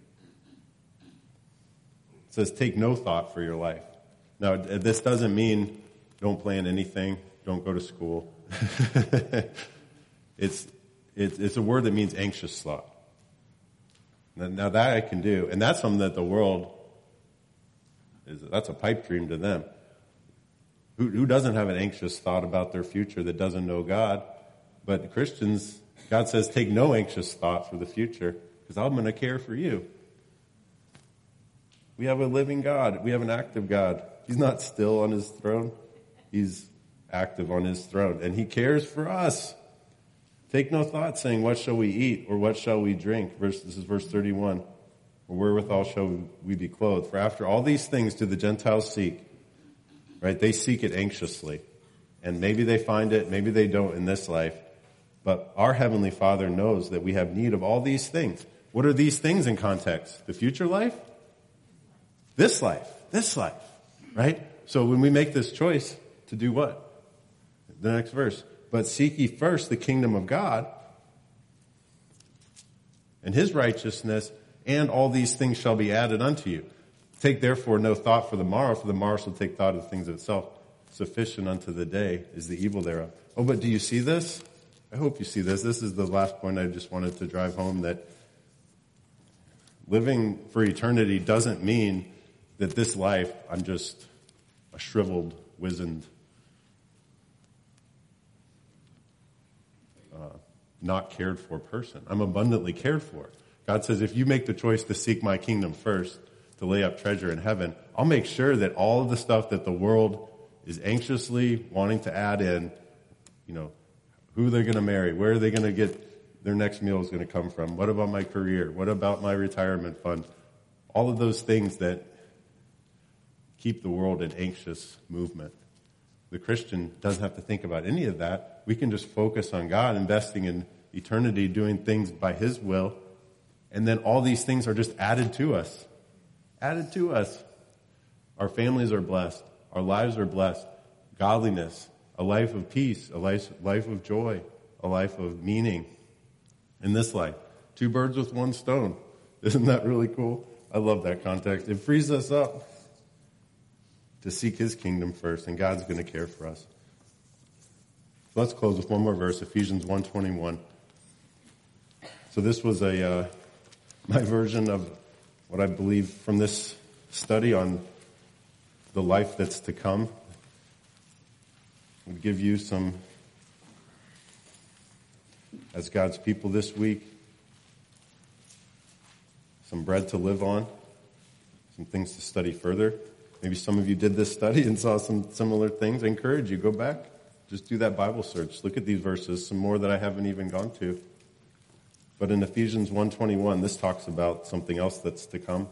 It says take no thought for your life. Now, this doesn't mean don't plan anything, don't go to school. it's It's, it's a word that means anxious thought. Now, now that I can do, and that's something that the world is, that's a pipe dream to them. Who, who doesn't have an anxious thought about their future that doesn't know God? But Christians, God says, take no anxious thought for the future because I'm going to care for you. We have a living God. We have an active God. He's not still on his throne. He's active on his throne, and he cares for us. Take no thought, saying, what shall we eat, or what shall we drink? Verse, this is verse thirty-one. Or wherewithal shall we be clothed? For after all these things do the Gentiles seek. Right? They seek it anxiously. And maybe they find it, maybe they don't in this life. But our Heavenly Father knows that we have need of all these things. What are these things in context? The future life? This life. This life. Right? So when we make this choice to do what? The next verse. But seek ye first the kingdom of God, and his righteousness, and all these things shall be added unto you. Take therefore no thought for the morrow, for the morrow shall take thought of the things of itself. Sufficient unto the day is the evil thereof. Oh, but do you see this? I hope you see this. This is the last point I just wanted to drive home, that living for eternity doesn't mean that this life, I'm just a shriveled, wizened, uh, not cared for person. I'm abundantly cared for. God says, if you make the choice to seek my kingdom first, to lay up treasure in heaven, I'll make sure that all of the stuff that the world is anxiously wanting to add in, you know, who they're going to marry, where are they going to get their next meal is going to come from, what about my career, what about my retirement fund, all of those things that keep the world in anxious movement. The Christian doesn't have to think about any of that. We can just focus on God, investing in eternity, doing things by his will, and then all these things are just added to us. Added to us. Our families are blessed. Our lives are blessed. Godliness, a life of peace, a life, life of joy, a life of meaning in this life. Two birds with one stone. Isn't that really cool? I love that context. It frees us up to seek his kingdom first, and God's going to care for us. So let's close with one more verse, Ephesians one twenty-one. So this was a uh, my version of what I believe from this study on the life that's to come. Would give you some, as God's people this week, some bread to live on, some things to study further. Maybe some of you did this study and saw some similar things. I encourage you, go back. Just do that Bible search. Look at these verses, some more that I haven't even gone to. But in Ephesians one twenty-one, this talks about something else that's to come.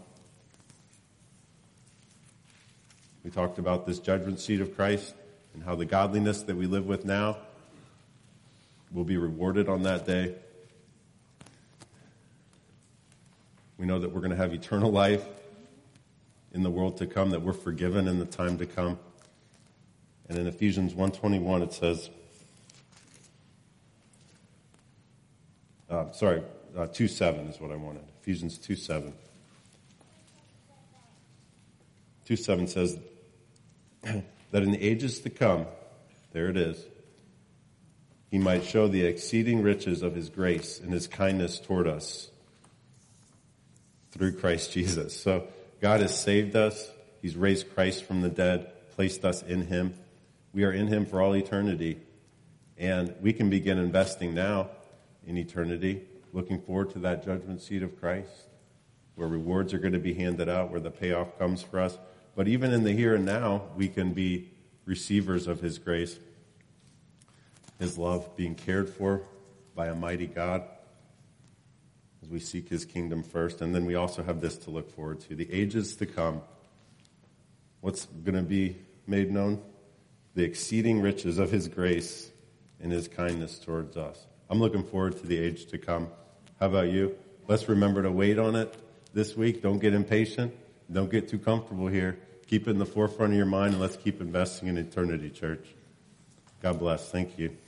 We talked about this judgment seat of Christ and how the godliness that we live with now will be rewarded on that day. We know that we're going to have eternal life in the world to come, that we're forgiven in the time to come. And in Ephesians one twenty-one, it says, uh, sorry, uh, two seven is what I wanted. Ephesians two seven. two seven says, that in the ages to come, there it is, he might show the exceeding riches of his grace and his kindness toward us through Christ Jesus. So God has saved us. He's raised Christ from the dead, placed us in him. We are in him for all eternity. And we can begin investing now in eternity, looking forward to that judgment seat of Christ, where rewards are going to be handed out, where the payoff comes for us. But even in the here and now, we can be receivers of his grace, his love, being cared for by a mighty God as we seek his kingdom first. And then we also have this to look forward to, the ages to come. What's going to be made known? The exceeding riches of his grace and his kindness towards us. I'm looking forward to the age to come. How about you? Let's remember to wait on it this week. Don't get impatient. Don't get too comfortable here. Keep it in the forefront of your mind, and let's keep investing in eternity, church. God bless. Thank you.